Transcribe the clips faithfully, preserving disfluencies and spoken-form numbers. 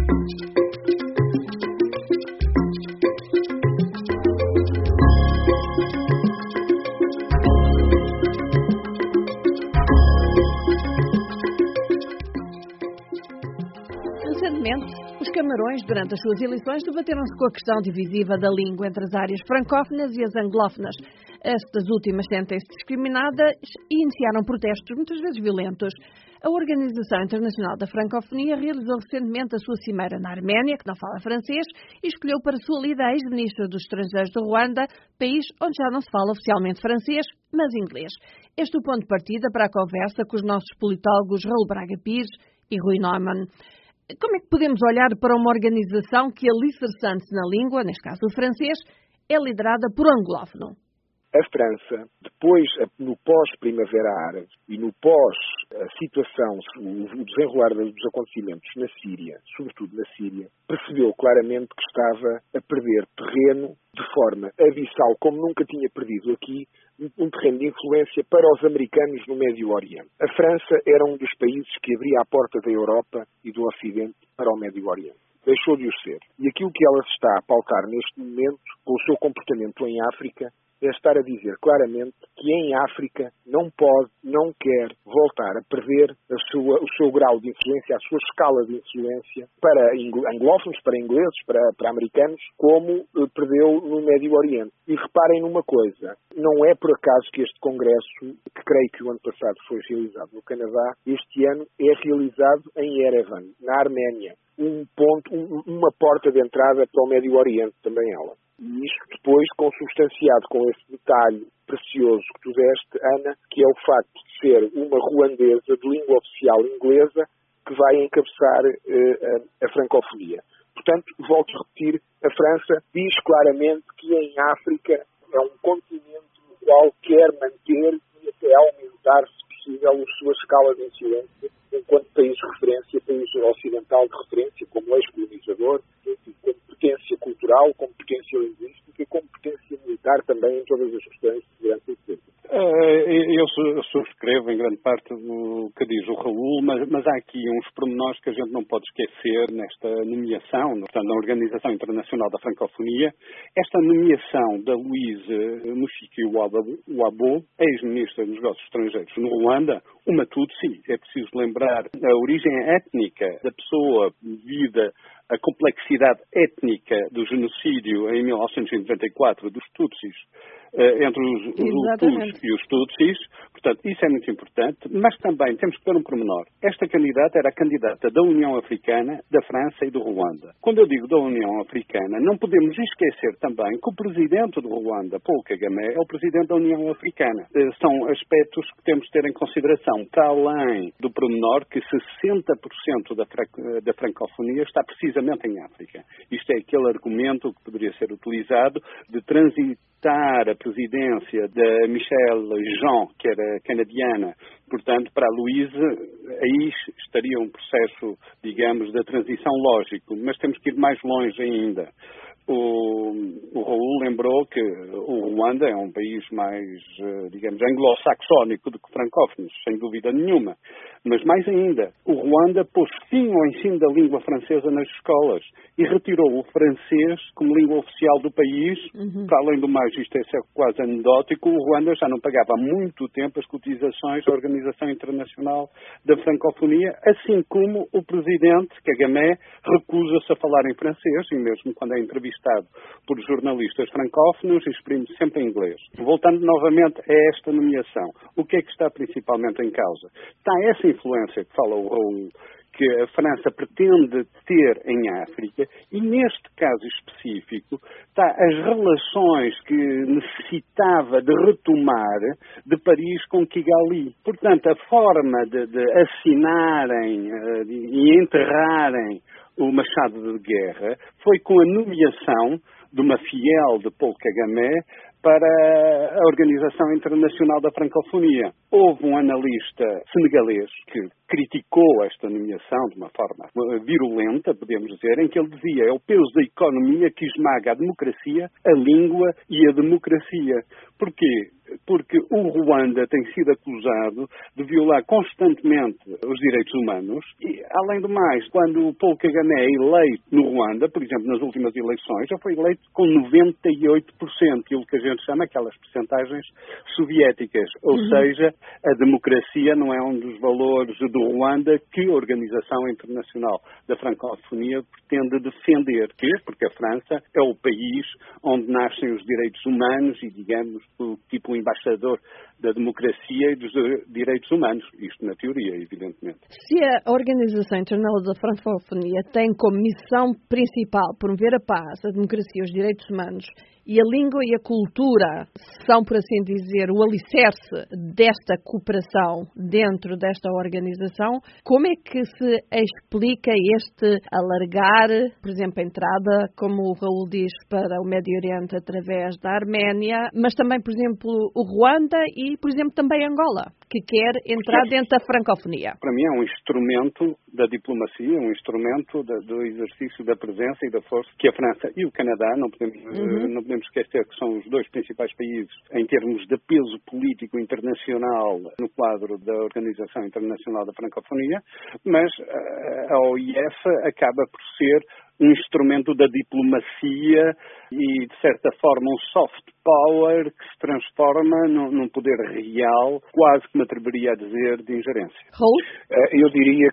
Recentemente, os Camarões, durante as suas eleições, debateram-se com a questão divisiva da língua entre as áreas francófonas e as anglófonas. Estas últimas sentem-se discriminadas e iniciaram protestos, muitas vezes violentos. A Organização Internacional da Francofonia realizou recentemente a sua cimeira na Arménia, que não fala francês, e escolheu para sua líder a ex-ministra dos Estrangeiros de Ruanda, país onde já não se fala oficialmente francês, mas inglês. Este é o ponto de partida para a conversa com os nossos politólogos Raul Braga Pires e Rui Neumann. Como é que podemos olhar para uma organização que, alicerçando-se na língua, neste caso o francês, é liderada por anglófono? A França, depois, no pós-Primavera Árabe e no pós-situação, o desenrolar dos acontecimentos na Síria, sobretudo na Síria, percebeu claramente que estava a perder terreno de forma abissal, como nunca tinha perdido aqui, um terreno de influência para os americanos no Médio Oriente. A França era um dos países que abria a porta da Europa e do Ocidente para o Médio Oriente. Deixou de o ser. E aquilo que ela se está a pautar neste momento, com o seu comportamento em África, é estar a dizer claramente que em África não pode, não quer voltar a perder a sua, o seu grau de influência, a sua escala de influência para anglófonos, para ingleses, para, para americanos, como perdeu no Médio Oriente. E reparem numa coisa, não é por acaso que este congresso, que creio que o ano passado foi realizado no Canadá, este ano é realizado em Erevan, na Arménia. Um ponto, um, uma porta de entrada para o Médio Oriente, também ela. E isto depois consubstanciado com esse detalhe precioso que tu deste, Ana, que é o facto de ser uma ruandesa de língua oficial inglesa que vai encabeçar uh, a, a francofonia. Portanto, volto a repetir, a França diz claramente que em África é um continente no qual quer manter e até aumentar, se possível, a sua escala de influência enquanto país de referência, país ocidental de referência, como ex-colonizador, como potência cultural, como potência linguística, como potência militar também em todas as questões de segurança e defesa. Eu subscrevo em grande parte o que diz o Raul, mas, mas há aqui uns pormenores que a gente não pode esquecer nesta nomeação, portanto, na Organização Internacional da Francofonia. Esta nomeação da Louise Mushikiwabo, ex-ministra dos Negócios Estrangeiros no Ruanda, uma Tutsi, é preciso lembrar a origem étnica da pessoa devido à complexidade étnica do genocídio em mil novecentos e noventa e quatro dos Tutsis, entre os, os Hutus e os Tutsis, portanto, isso é muito importante, mas também temos que pôr um pormenor. Esta candidata era a candidata da União Africana, da França e do Ruanda. Quando eu digo da União Africana, não podemos esquecer também que o presidente do Ruanda, Paul Kagame, é o presidente da União Africana. São aspectos que temos de ter em consideração, para além do pormenor que sessenta por cento da, fra- da francofonia está precisamente em África. Isto é aquele argumento que poderia ser utilizado de transitar a presidência da Michelle Jean, que era canadiana, portanto, para a Louise, aí estaria um processo, digamos, de transição lógico, mas temos que ir mais longe ainda. O, o Raul lembrou que o Ruanda é um país mais, digamos, anglo-saxónico do que francófono, sem dúvida nenhuma. Mas mais ainda, o Ruanda pôs fim ao ensino da língua francesa nas escolas e retirou o francês como língua oficial do país. Uhum. Para além do mais, isto é quase anedótico, o Ruanda já não pagava há muito tempo as cotizações da Organização Internacional da Francofonia, assim como o presidente Kagame recusa-se a falar em francês, e mesmo quando é entrevistado por jornalistas francófonos, exprime-se sempre em inglês. Voltando novamente a esta nomeação, o que é que está principalmente em causa? Está essa influência que fala o Raul, que a França pretende ter em África, e neste caso específico está as relações que necessitava de retomar de Paris com Kigali. Portanto, a forma de, de assinarem uh, e enterrarem o Machado de Guerra foi com a nomeação de uma fiel de Paul Kagame para a Organização Internacional da Francofonia. Houve um analista senegalês que criticou esta nomeação de uma forma virulenta, podemos dizer, em que ele dizia é o peso da economia que esmaga a democracia, a língua e a democracia. Porquê? Porque o Ruanda tem sido acusado de violar constantemente os direitos humanos e, além do mais, quando o Paul Kagame é eleito no Ruanda, por exemplo, nas últimas eleições, já foi eleito com noventa e oito por cento, aquilo que a gente chama aquelas percentagens soviéticas. Ou uhum. seja, a democracia não é um dos valores do Ruanda que a Organização Internacional da Francofonia pretende defender. Porquê? Porque a França é o país onde nascem os direitos humanos e, digamos, o tipo embaixador da democracia e dos direitos humanos. Isto na teoria, evidentemente. Se a Organização Internacional da Francofonia tem como missão principal promover a paz, a democracia e os direitos humanos, e a língua e a cultura são, por assim dizer, o alicerce desta cooperação dentro desta organização, como é que se explica este alargar, por exemplo, a entrada, como o Raul diz, para o Médio Oriente através da Arménia, mas também, por exemplo, o Ruanda e, por exemplo, também Angola, que quer entrar dentro da francofonia? Para mim é um instrumento da diplomacia, um instrumento da, do exercício da presença e da força que a França e o Canadá, não podemos, uhum. não podemos esquecer que são os dois principais países em termos de peso político internacional no quadro da Organização Internacional da Francofonia, mas a O I F acaba por ser um instrumento da diplomacia e, de certa forma, um soft power que se transforma num, num poder real, quase que me atreveria a dizer, de ingerência. Raul? Eu diria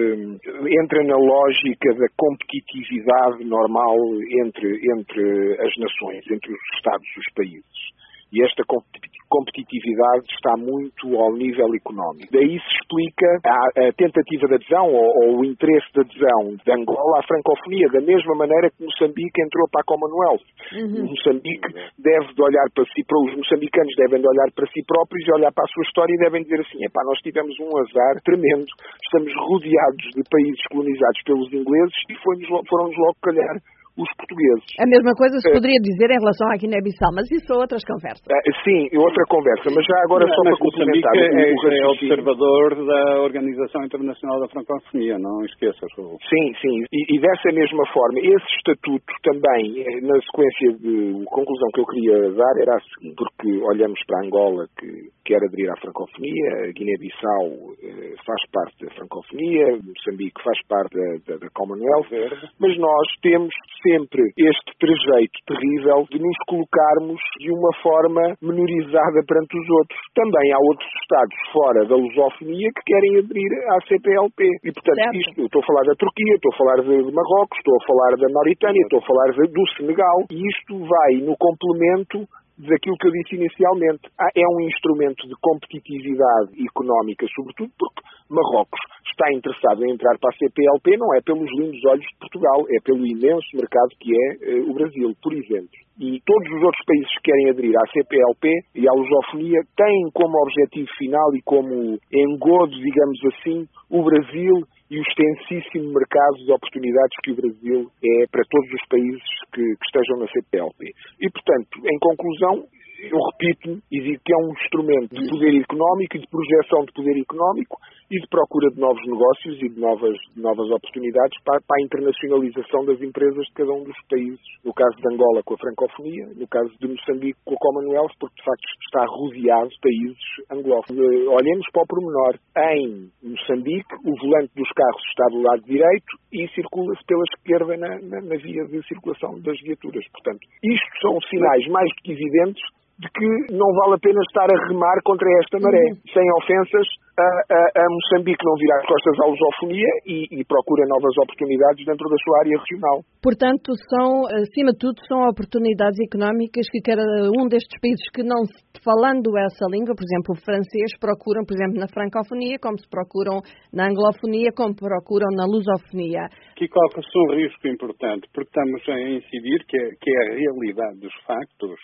que entra na lógica da competitividade normal entre, entre as nações, entre os Estados e os países. E esta competitividade está muito ao nível económico. Daí se explica a, a tentativa de adesão ou, ou o interesse de adesão de Angola à francofonia, da mesma maneira que Moçambique entrou para a Commonwealth. Uhum. Moçambique deve de olhar para si, para os moçambicanos devem de olhar para si próprios e olhar para a sua história e devem dizer assim, epá, nós tivemos um azar tremendo, estamos rodeados de países colonizados pelos ingleses e foram-nos logo calhar os portugueses. A mesma coisa se poderia dizer em relação à Guiné-Bissau, mas isso são outras conversas. Uh, sim, outra conversa, mas já agora mas, só mas para complementar. É, o é observador da Organização Internacional da Francofonia, não esqueças. Sim, sim, e, e dessa mesma forma, esse estatuto também, na sequência de conclusão que eu queria dar, era a seguinte, porque olhamos para Angola, que quer aderir à francofonia, a Guiné-Bissau eh, faz parte da francofonia, Moçambique faz parte da, da, da Commonwealth, mas nós temos sempre este trejeito terrível de nos colocarmos de uma forma menorizada perante os outros. Também há outros Estados fora da lusofonia que querem aderir à C P L P. E, portanto, certo. Isto, eu estou a falar da Turquia, estou a falar de Marrocos, estou a falar da Mauritânia, estou a falar de, do Senegal, e isto vai no complemento daquilo que eu disse inicialmente. É um instrumento de competitividade económica, sobretudo porque Marrocos está interessado em entrar para a C P L P, não é pelos lindos olhos de Portugal, é pelo imenso mercado que é uh, o Brasil, por exemplo. E todos os outros países que querem aderir à C P L P e à lusofonia têm como objetivo final e como engodo, digamos assim, o Brasil e o extensíssimo mercado de oportunidades que o Brasil é para todos os países que, que estejam na C P L P. E, portanto, em conclusão, eu repito e digo que é um instrumento de poder económico e de projeção de poder económico e de procura de novos negócios e de novas, de novas oportunidades para, para a internacionalização das empresas de cada um dos países. No caso de Angola com a francofonia, no caso de Moçambique com a Commonwealth, porque de facto está rodeado de países anglófonos. Olhemos para o pormenor. Em Moçambique, o volante dos carros está do lado direito e circula-se pela esquerda na, na, na via de circulação das viaturas. Portanto, isto são sinais mais do que evidentes de que não vale a pena estar a remar contra esta maré. Uhum. Sem ofensas, a, a, a Moçambique não virá as costas à lusofonia e, e procura novas oportunidades dentro da sua área regional. Portanto, são, acima de tudo, são oportunidades económicas que cada um destes países que não, falando essa língua, por exemplo, o francês, procuram, por exemplo, na francofonia, como se procuram na anglofonia, como procuram na lusofonia. Aqui corre-se um risco importante, porque estamos a incidir que é, que é a realidade dos factos.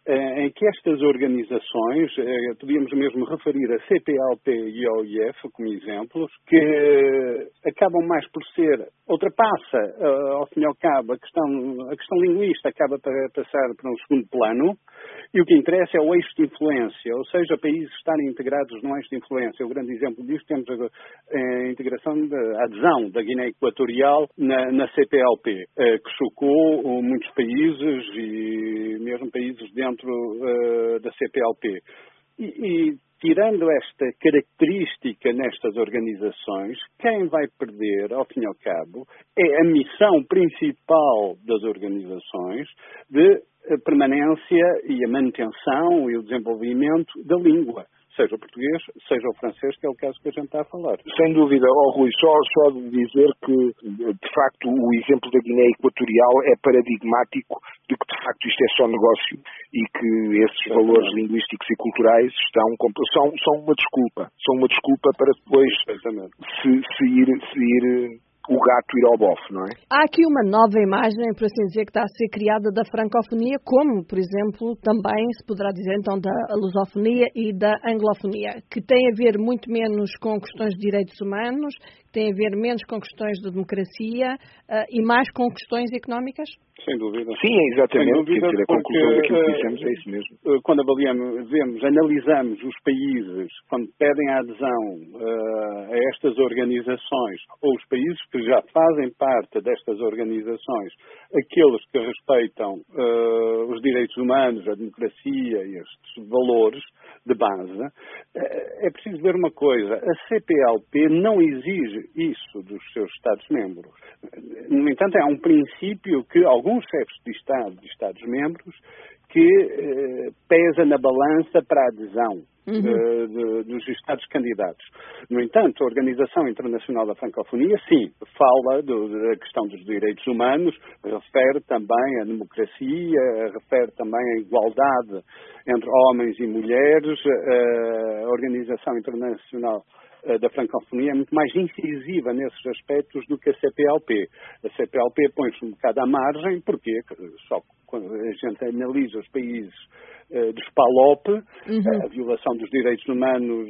em que estas organizações, podíamos mesmo referir a C P L P e a O I F como exemplos, que acabam mais por ser, ultrapassa, ao fim e ao cabo, a questão, a questão linguística acaba por passar para um segundo plano, e o que interessa é o eixo de influência, ou seja, países estarem integrados num eixo de influência. O grande exemplo disto temos a, a integração, da a adesão da Guiné Equatorial na, na C P L P, que chocou muitos países e mesmo países dentro uh, da C P L P. E, e tirando esta característica nestas organizações, quem vai perder, ao fim e ao cabo, é a missão principal das organizações de a permanência e a manutenção e o desenvolvimento da língua, seja o português, seja o francês, que é o caso que a gente está a falar. Sem dúvida. Oh, Rui, só, só de dizer que, de facto, o exemplo da Guiné Equatorial é paradigmático de que, de facto, isto é só negócio e que esses é valores verdade. linguísticos e culturais estão, são, são uma desculpa. São uma desculpa para depois se, se ir... Se ir o gato ir ao bofe, não é? Há aqui uma nova imagem, por assim dizer, que está a ser criada da francofonia, como, por exemplo, também se poderá dizer então da lusofonia e da anglofonia, que tem a ver muito menos com questões de direitos humanos, que tem a ver menos com questões de democracia uh, e mais com questões económicas? Sem dúvida. Sim, é exatamente. Sem dúvida, Quer dizer, a conclusão porque, daquilo que dissemos é isso mesmo. Quando avaliamos, vemos, analisamos os países, quando pedem a adesão uh, a estas organizações, ou os países que já fazem parte destas organizações, aqueles que respeitam uh, os direitos humanos, a democracia e estes valores de base, uh, é preciso ver uma coisa. A C P L P não exige isso dos seus Estados-membros. No entanto, é um princípio que alguns chefes de Estado, de Estados-membros, que eh, pesa na balança para a adesão uhum. de, de, dos Estados candidatos. No entanto, a Organização Internacional da Francofonia, sim, fala do, da questão dos direitos humanos, refere também à democracia, refere também à igualdade entre homens e mulheres. A Organização Internacional da francofonia é muito mais incisiva nesses aspectos do que a C P L P. A C P L P põe-se um bocado à margem, porque só quando a gente analisa os países uh, dos P A L O P, uhum. a violação dos direitos humanos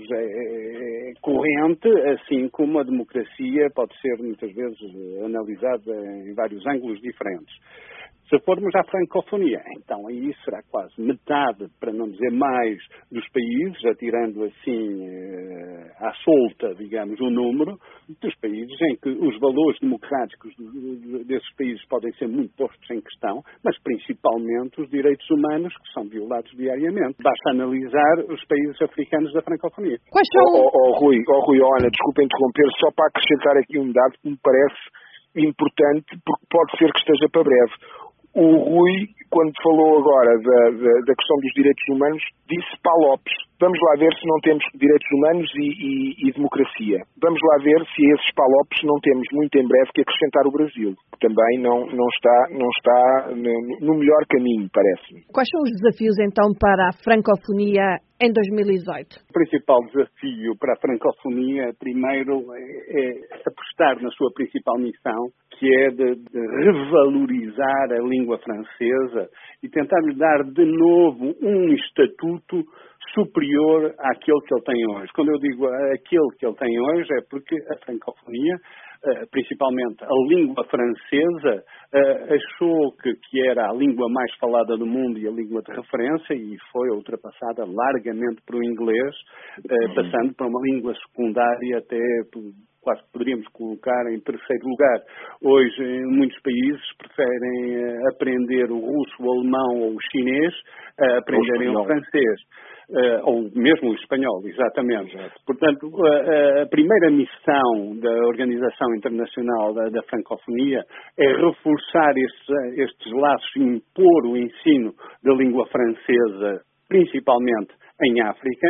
é, é corrente, assim como a democracia pode ser muitas vezes analisada em vários ângulos diferentes. Se formos à francofonia, então aí será quase metade, para não dizer mais, dos países, atirando assim eh, à solta, digamos, o número, dos países em que os valores democráticos desses países podem ser muito postos em questão, mas principalmente os direitos humanos que são violados diariamente. Basta analisar os países africanos da francofonia. Quais são? Oh, oh, oh, Rui, oh, Rui, oh, Ana, desculpa interromper, só para acrescentar aqui um dado que me parece importante, porque pode ser que esteja para breve. O Rui, quando falou agora da, da, da questão dos direitos humanos, disse P A L O Ps. Vamos lá ver se não temos direitos humanos e, e, e democracia. Vamos lá ver se a esses P A L O Ps não temos muito em breve que acrescentar o Brasil, que também não, não está, não está no, no melhor caminho, parece-me. Quais são os desafios, então, para a francofonia em dois mil e dezoito? O principal desafio para a francofonia, primeiro, é, é apostar na sua principal missão, que é de, de revalorizar a língua francesa e tentar lhe dar de novo um estatuto superior àquele que ele tem hoje. Quando eu digo aquele que ele tem hoje, é porque a francofonia, principalmente a língua francesa, achou que, que era a língua mais falada do mundo e a língua de referência e foi ultrapassada largamente pelo inglês, passando para uma língua secundária até quase poderíamos colocar em terceiro lugar. Hoje, em muitos países, preferem uh, aprender o russo, o alemão ou o chinês a aprenderem o, o francês. Uh, ou mesmo o espanhol, exatamente. Exato. Portanto, uh, a primeira missão da Organização Internacional da, da Francofonia é reforçar estes, estes laços e impor o ensino da língua francesa, principalmente em África,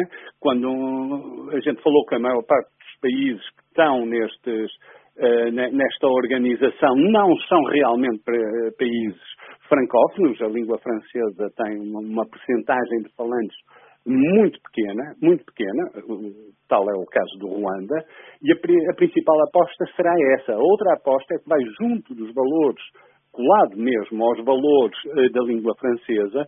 quando a gente falou que a maior parte dos países que estão nestes, uh, nesta organização não são realmente países francófonos. A língua francesa tem uma, uma percentagem de falantes muito pequena, muito pequena, tal é o caso do Ruanda, e a, a principal aposta será essa. A outra aposta é que vai junto dos valores, colado mesmo aos valores uh, da língua francesa,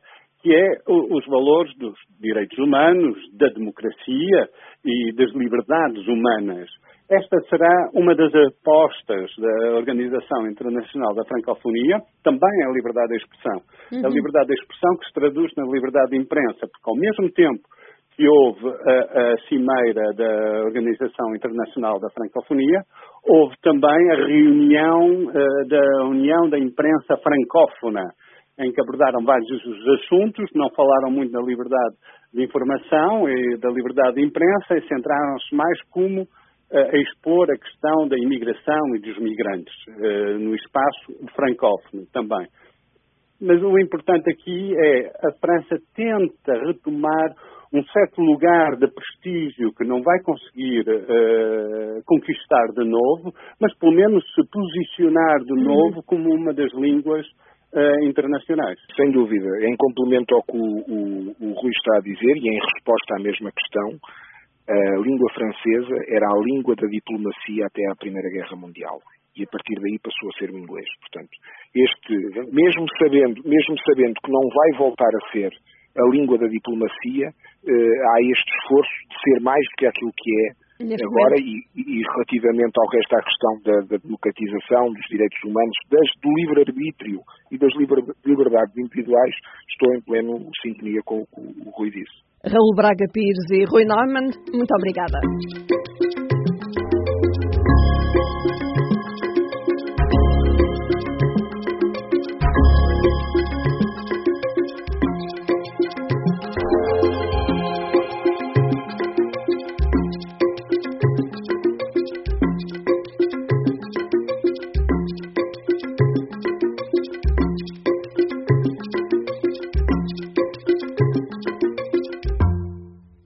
que é os valores dos direitos humanos, da democracia e das liberdades humanas. Esta será uma das apostas da Organização Internacional da Francofonia, também a liberdade de expressão. Uhum. A liberdade de expressão que se traduz na liberdade de imprensa, porque ao mesmo tempo que houve a, a cimeira da Organização Internacional da Francofonia, houve também a reunião uh, da União da Imprensa Francófona, em que abordaram vários assuntos, não falaram muito da liberdade de informação e da liberdade de imprensa e centraram-se mais como uh, a expor a questão da imigração e dos migrantes uh, no espaço francófono também. Mas o importante aqui é a França tenta retomar um certo lugar de prestígio que não vai conseguir uh, conquistar de novo, mas pelo menos se posicionar de novo como uma das línguas uh, internacionais. Sem dúvida. Em complemento ao que o, o, o Rui está a dizer e em resposta à mesma questão, a língua francesa era a língua da diplomacia até à Primeira Guerra Mundial. E a partir daí passou a ser o inglês. Portanto, este, mesmo sabendo, mesmo sabendo que não vai voltar a ser a língua da diplomacia, eh, há este esforço de ser mais do que aquilo que é Neste agora e, e relativamente ao resto à questão da, da democratização, dos direitos humanos, das, do livre-arbítrio e das liber, liberdades individuais, estou em pleno sintonia com o que o Rui disse. Raul Braga Pires e Rui Neumann, muito obrigada.